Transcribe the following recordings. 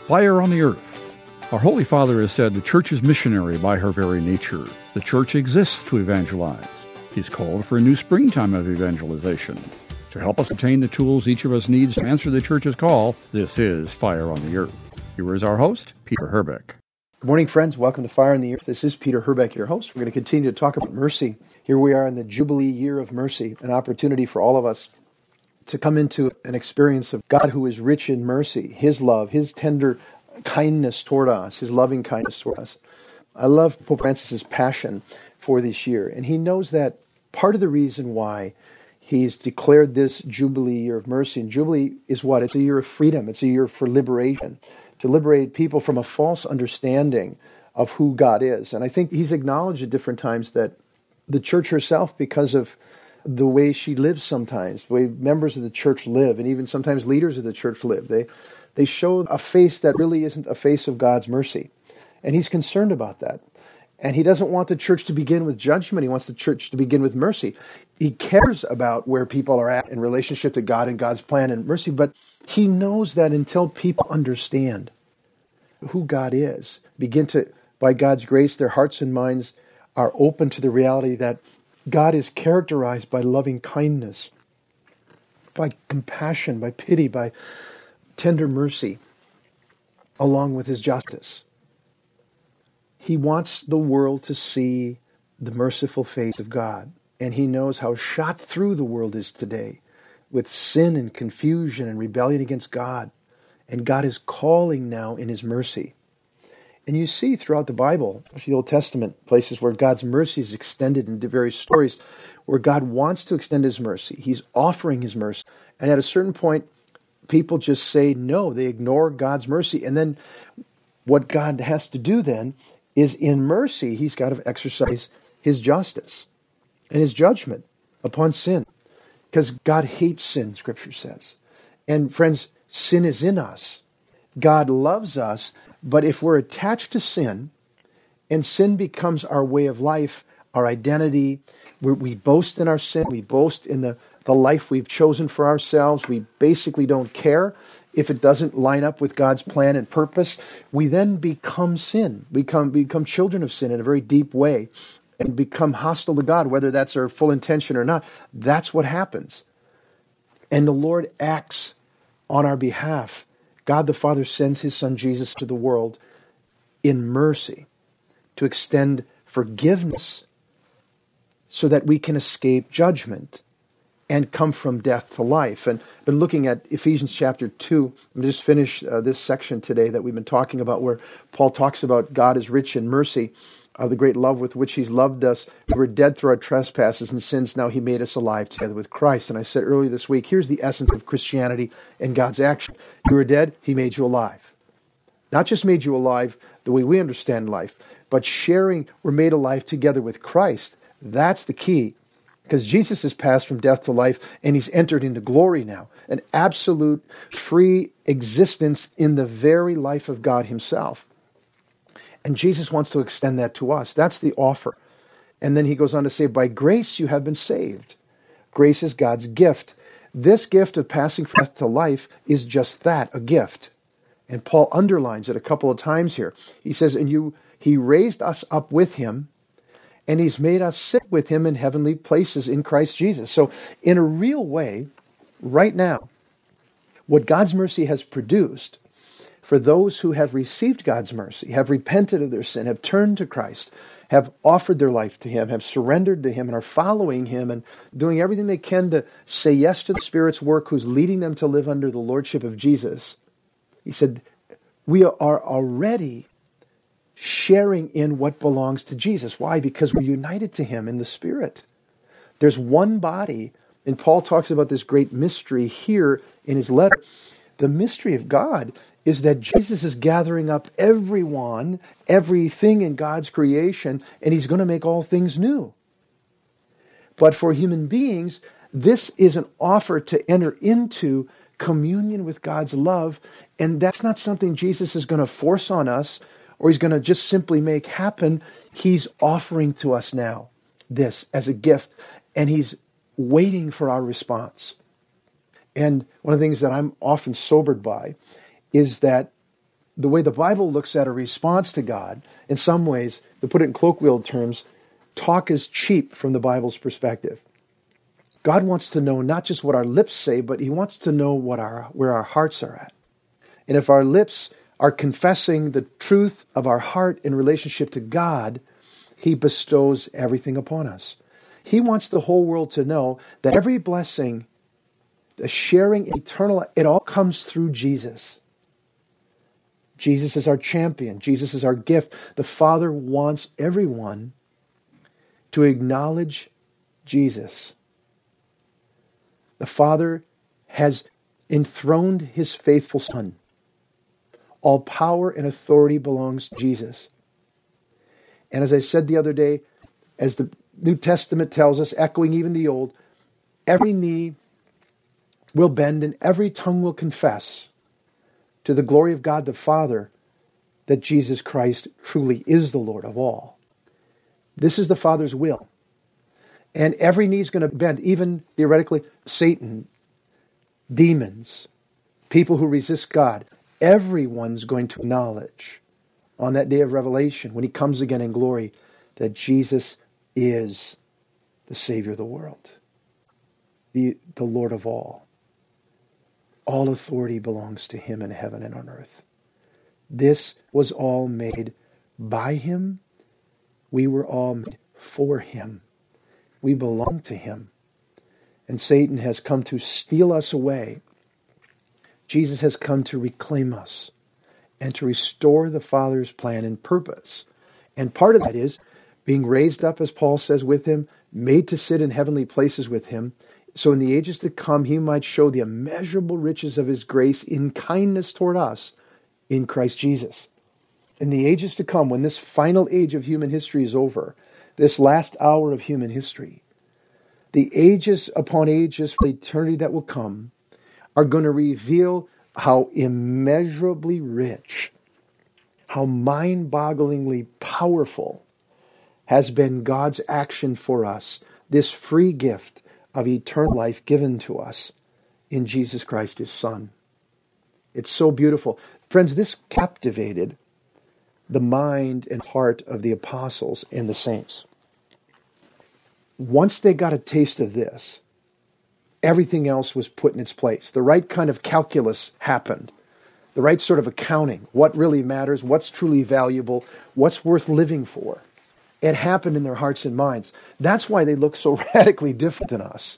Fire on the Earth. Our Holy Father has said the Church is missionary by her very nature. The Church exists to evangelize. He's called for a new springtime of evangelization. To help us obtain the tools each of us needs to answer the Church's call, this is Fire on the Earth. Here is our host, Peter Herbeck. Good morning, friends. Welcome to Fire on the Earth. This is Peter Herbeck, your host. We're going to continue to talk about mercy. Here we are in the Jubilee year of mercy, an opportunity for all of us to come into an experience of God who is rich in mercy, His love, His tender kindness toward us, His loving kindness toward us. I love Pope Francis's passion for this year, and he knows that part of the reason why he's declared this Jubilee year of mercy, and Jubilee is what? It's a year of freedom. It's a year for liberation, to liberate people from a false understanding of who God is. And I think he's acknowledged at different times that the Church herself, because of the way she lives sometimes, the way members of the Church live, and even sometimes leaders of the Church live, they show a face that really isn't a face of God's mercy. And he's concerned about that. And he doesn't want the Church to begin with judgment. He wants the Church to begin with mercy. He cares about where people are at in relationship to God and God's plan and mercy, but he knows that until people understand who God is, begin to, by God's grace, their hearts and minds are open to the reality that God is characterized by loving kindness, by compassion, by pity, by tender mercy, along with His justice. He wants the world to see the merciful face of God, and He knows how shot through the world is today with sin and confusion and rebellion against God, and God is calling now in His mercy. And you see throughout the Bible, especially the Old Testament, places where God's mercy is extended into various stories, where God wants to extend His mercy. He's offering His mercy. And at a certain point, people just say no. They ignore God's mercy. And then what God has to do then is in mercy, He's got to exercise His justice and His judgment upon sin. Because God hates sin, Scripture says. And friends, sin is in us. God loves us, but if we're attached to sin, and sin becomes our way of life, our identity, we boast in our sin, we boast in the life we've chosen for ourselves, we basically don't care if it doesn't line up with God's plan and purpose, we then become sin, become children of sin in a very deep way, and become hostile to God, whether that's our full intention or not. That's what happens. And the Lord acts on our behalf. God the Father sends His Son Jesus to the world in mercy to extend forgiveness so that we can escape judgment and come from death to life. And I've been looking at Ephesians chapter 2. I'm going to just finish this section today that we've been talking about, where Paul talks about God is rich in mercy, the great love with which He's loved us. We were dead through our trespasses and sins. Now He made us alive together with Christ. And I said earlier this week, here's the essence of Christianity and God's action. You were dead, He made you alive. Not just made you alive the way we understand life, but we're made alive together with Christ. That's the key. Because Jesus has passed from death to life, and He's entered into glory now. An absolute free existence in the very life of God Himself. And Jesus wants to extend that to us. That's the offer. And then He goes on to say, by grace you have been saved. Grace is God's gift. This gift of passing from death to life is just that, a gift. And Paul underlines it a couple of times here. He says, He raised us up with Him, and He's made us sit with Him in heavenly places in Christ Jesus. So in a real way, right now, what God's mercy has produced for those who have received God's mercy, have repented of their sin, have turned to Christ, have offered their life to Him, have surrendered to Him, and are following Him and doing everything they can to say yes to the Spirit's work who's leading them to live under the Lordship of Jesus. He said, we are already sharing in what belongs to Jesus. Why? Because we're united to Him in the Spirit. There's one body, and Paul talks about this great mystery here in his letter. The mystery of God is that Jesus is gathering up everyone, everything in God's creation, and He's going to make all things new. But for human beings, this is an offer to enter into communion with God's love, and that's not something Jesus is going to force on us, or He's going to just simply make happen. He's offering to us now this as a gift, and He's waiting for our response. And one of the things that I'm often sobered by is that the way the Bible looks at a response to God, in some ways, to put it in colloquial terms, talk is cheap from the Bible's perspective. God wants to know not just what our lips say, but he wants to know where our hearts are at. And if our lips are confessing the truth of our heart in relationship to God, he bestows everything upon us. He wants the whole world to know that every blessing, the sharing eternal, it all comes through Jesus. Jesus is our champion. Jesus is our gift. The Father wants everyone to acknowledge Jesus. The Father has enthroned his faithful Son. All power and authority belongs to Jesus. And as I said the other day, as the New Testament tells us, echoing even the Old, every knee will bend and every tongue will confess to the glory of God the Father that Jesus Christ truly is the Lord of all. This is the Father's will. And every knee is going to bend, even theoretically, Satan, demons, people who resist God. Everyone's going to acknowledge on that day of revelation, when he comes again in glory, that Jesus is the Savior of the world, the Lord of all. All authority belongs to him in heaven and on earth. This was all made by him. We were all made for him. We belong to him. And Satan has come to steal us away. Jesus has come to reclaim us and to restore the Father's plan and purpose. And part of that is being raised up, as Paul says, with him, made to sit in heavenly places with him, so in the ages to come he might show the immeasurable riches of his grace in kindness toward us in Christ Jesus. In the ages to come, when this final age of human history is over, this last hour of human history, the ages upon ages for eternity that will come are going to reveal how immeasurably rich, how mind-bogglingly powerful has been God's action for us, this free gift of eternal life given to us in Jesus Christ, his Son. It's so beautiful. Friends, this captivated the mind and heart of the apostles and the saints. Once they got a taste of this, everything else was put in its place. The right kind of calculus happened. The right sort of accounting. What really matters, what's truly valuable, what's worth living for. It happened in their hearts and minds. That's why they look so radically different than us.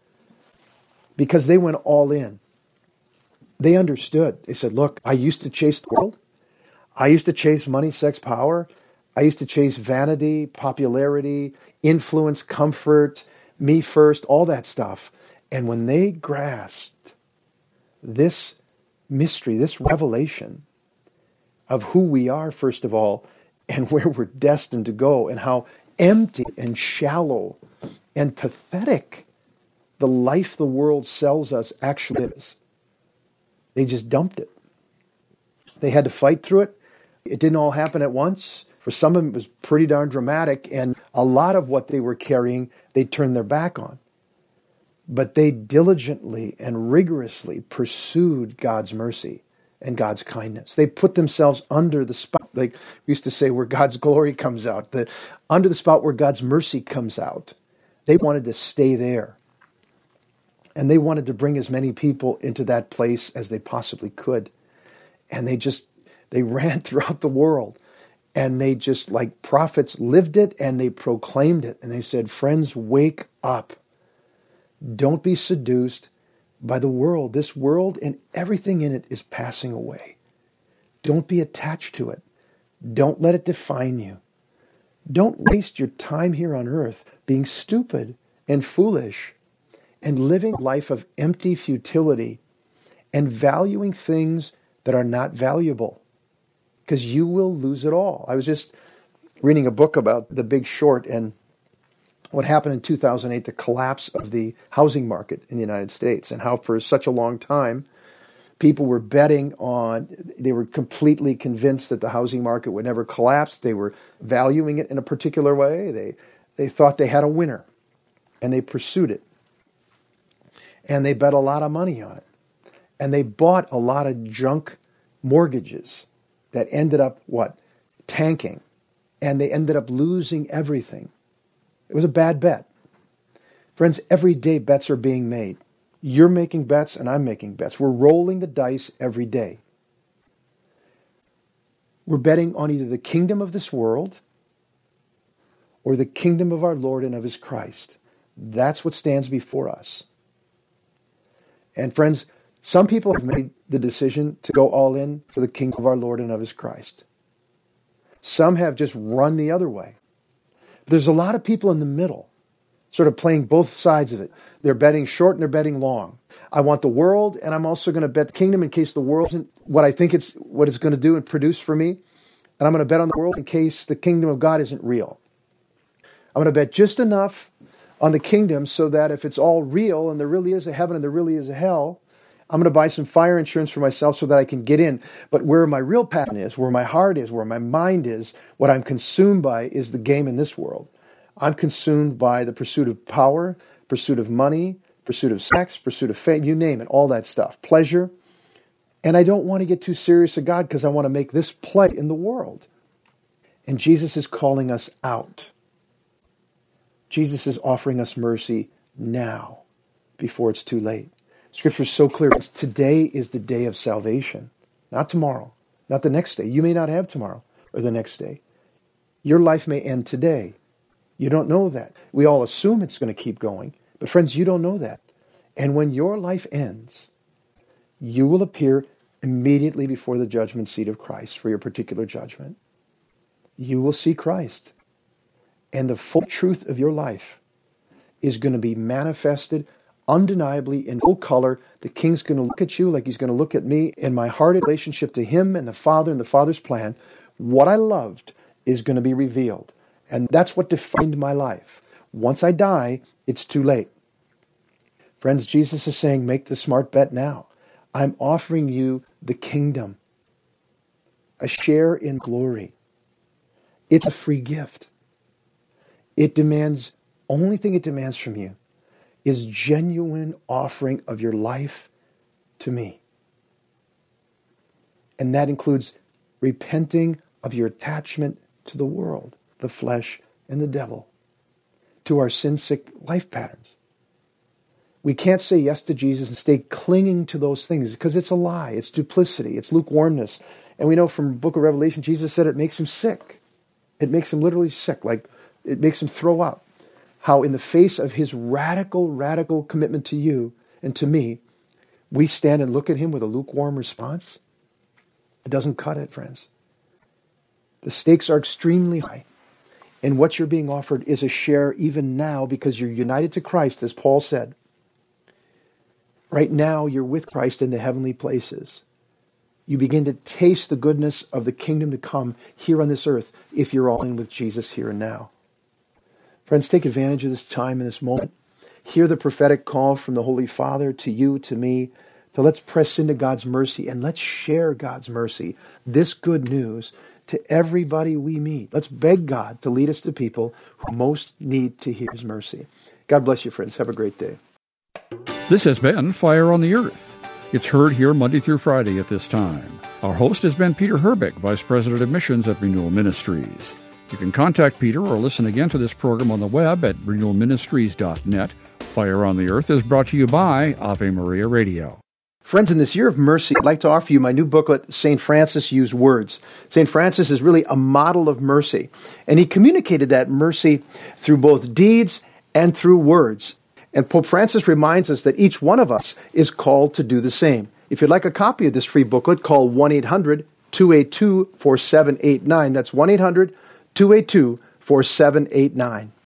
Because they went all in. They understood. They said, look, I used to chase the world. I used to chase money, sex, power. I used to chase vanity, popularity, influence, comfort, me first, all that stuff. And when they grasped this mystery, this revelation of who we are, first of all, and where we're destined to go, and how empty and shallow and pathetic the life the world sells us actually is, they just dumped it. They had to fight through it. It didn't all happen at once. For some of them, it was pretty darn dramatic, and a lot of what they were carrying, they turned their back on. But they diligently and rigorously pursued God's mercy and God's kindness. They put themselves under the spout, like we used to say, where God's glory comes out, under the spout where God's mercy comes out. They wanted to stay there. And they wanted to bring as many people into that place as they possibly could. And they ran throughout the world. And they just, like prophets, lived it and they proclaimed it. And they said, friends, wake up. Don't be seduced by the world. This world and everything in it is passing away. Don't be attached to it. Don't let it define you. Don't waste your time here on earth being stupid and foolish and living a life of empty futility and valuing things that are not valuable, because you will lose it all. I was just reading a book about The Big Short and what happened in 2008, the collapse of the housing market in the United States, and how for such a long time people were betting on, they were completely convinced that the housing market would never collapse. They were valuing it in a particular way. They thought they had a winner, and they pursued it. And they bet a lot of money on it. And they bought a lot of junk mortgages that ended up, what? Tanking. And they ended up losing everything. It was a bad bet. Friends, every day bets are being made. You're making bets and I'm making bets. We're rolling the dice every day. We're betting on either the kingdom of this world or the kingdom of our Lord and of his Christ. That's what stands before us. And friends, some people have made the decision to go all in for the kingdom of our Lord and of his Christ. Some have just run the other way. There's a lot of people in the middle, sort of playing both sides of it. They're betting short and they're betting long. I want the world, and I'm also going to bet the kingdom in case the world isn't what I think it's going to do and produce for me. And I'm going to bet on the world in case the kingdom of God isn't real. I'm going to bet just enough on the kingdom so that if it's all real and there really is a heaven and there really is a hell, I'm going to buy some fire insurance for myself so that I can get in. But where my real passion is, where my heart is, where my mind is, what I'm consumed by is the game in this world. I'm consumed by the pursuit of power, pursuit of money, pursuit of sex, pursuit of fame, you name it, all that stuff, pleasure. And I don't want to get too serious of God because I want to make this play in the world. And Jesus is calling us out. Jesus is offering us mercy now before it's too late. Scripture is so clear. Today is the day of salvation, not tomorrow, not the next day. You may not have tomorrow or the next day. Your life may end today. You don't know that. We all assume it's going to keep going. But friends, you don't know that. And when your life ends, you will appear immediately before the judgment seat of Christ for your particular judgment. You will see Christ. And the full truth of your life is going to be manifested undeniably in full color. The King's going to look at you like he's going to look at me. In my heart in relationship to him and the Father's plan, what I loved is going to be revealed. And that's what defined my life. Once I die, it's too late. Friends, Jesus is saying, make the smart bet now. I'm offering you the kingdom, a share in glory. It's a free gift. It demands, only thing it demands from you is genuine offering of your life to me. And that includes repenting of your attachment to the world, the flesh, and the devil, to our sin-sick life patterns. We can't say yes to Jesus and stay clinging to those things because it's a lie, it's duplicity, it's lukewarmness. And we know from the book of Revelation, Jesus said it makes him sick. It makes him literally sick, like it makes him throw up. How in the face of his radical commitment to you and to me, we stand and look at him with a lukewarm response. It doesn't cut it, friends. The stakes are extremely high. And what you're being offered is a share even now because you're united to Christ, as Paul said. Right now, you're with Christ in the heavenly places. You begin to taste the goodness of the kingdom to come here on this earth if you're all in with Jesus here and now. Friends, take advantage of this time and this moment. Hear the prophetic call from the Holy Father to you, to me, to let's press into God's mercy and let's share God's mercy, this good news, to everybody we meet. Let's beg God to lead us to people who most need to hear his mercy. God bless you, friends. Have a great day. This has been Fire on the Earth. It's heard here Monday through Friday at this time. Our host has been Peter Herbeck, Vice President of Missions at Renewal Ministries. You can contact Peter or listen again to this program on the web at renewalministries.net. Fire on the Earth is brought to you by Ave Maria Radio. Friends, in this year of mercy, I'd like to offer you my new booklet, St. Francis Used Words. St. Francis is really a model of mercy, and he communicated that mercy through both deeds and through words. And Pope Francis reminds us that each one of us is called to do the same. If you'd like a copy of this free booklet, call 1-800-282-4789. That's 1-800-282-4789.